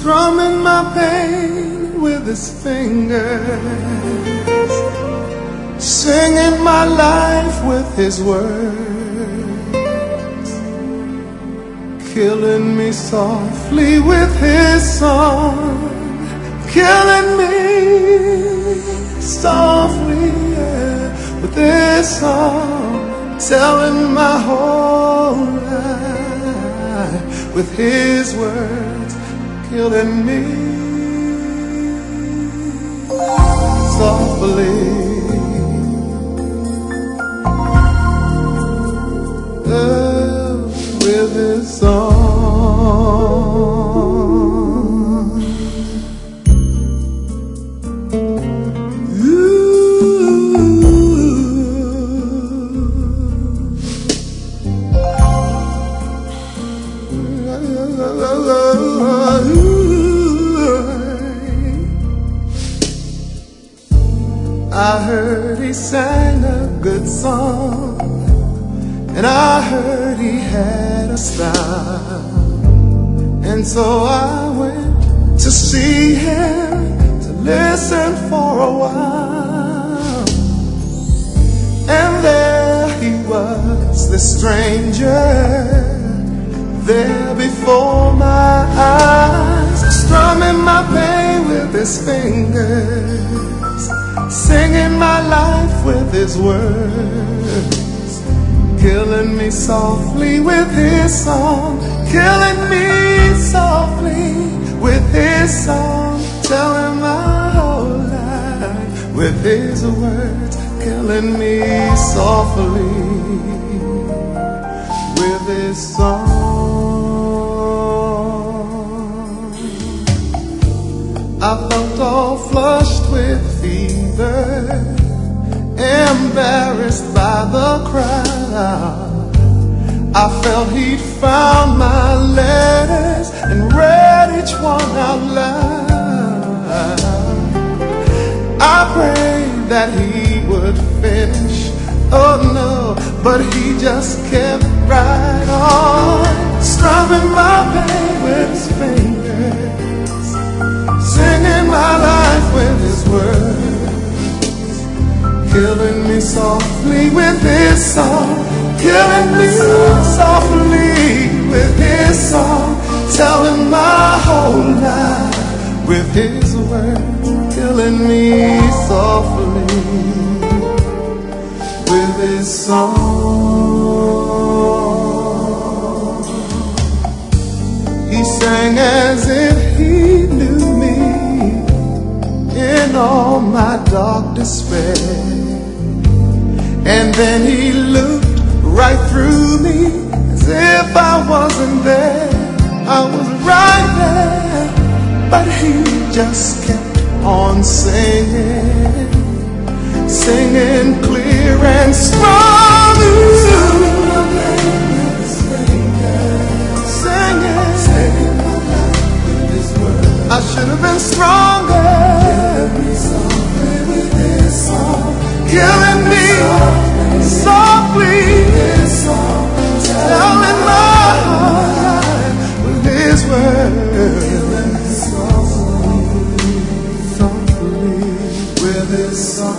strumming my pain with his fingers, singing my life with his words, killing me softly with his song, killing me softly, yeah, with his song, telling my whole life with his words, killing me softly, with his song. I heard he sang a good song, and I heard he had a style, and so I went to see him, to listen for a while. And there he was, the stranger, there before my eyes, strumming my pain with his fingers, singing my life with his words, killing me softly with his song, killing me softly with his song, telling my whole life with his words, killing me softly with his song. I felt all flushed with fever, embarrassed by the crowd. I felt he'd found my letters and read each one out loud. I prayed that he would finish, oh no, but he just kept right on, strumming my pain with his fingers, singing my life with his words, killing me softly with his song, killing me softly with his song, telling my whole life with his words, killing me softly with his song. He sang as if he knew me in all my dark despair, and then he looked right through me as if I wasn't there. I was right there, but he just kept on singing, singing clear and strong, singing. I should have been stronger, killing me softly, telling my heart with his words, softly with his song.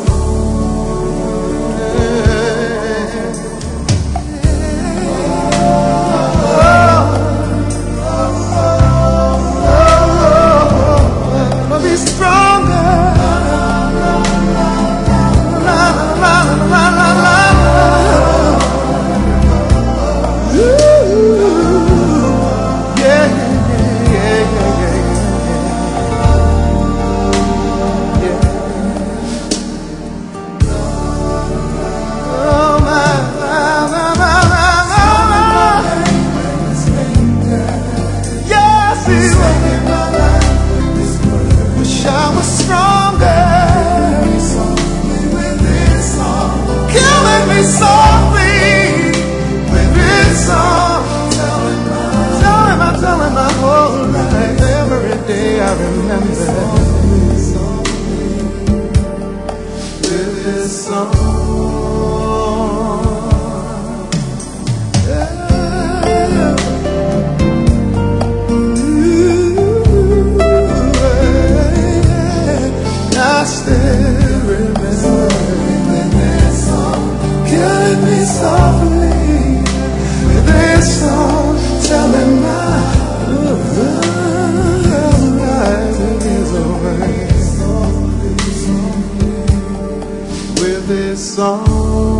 softly with this song, telling my life is over with this song.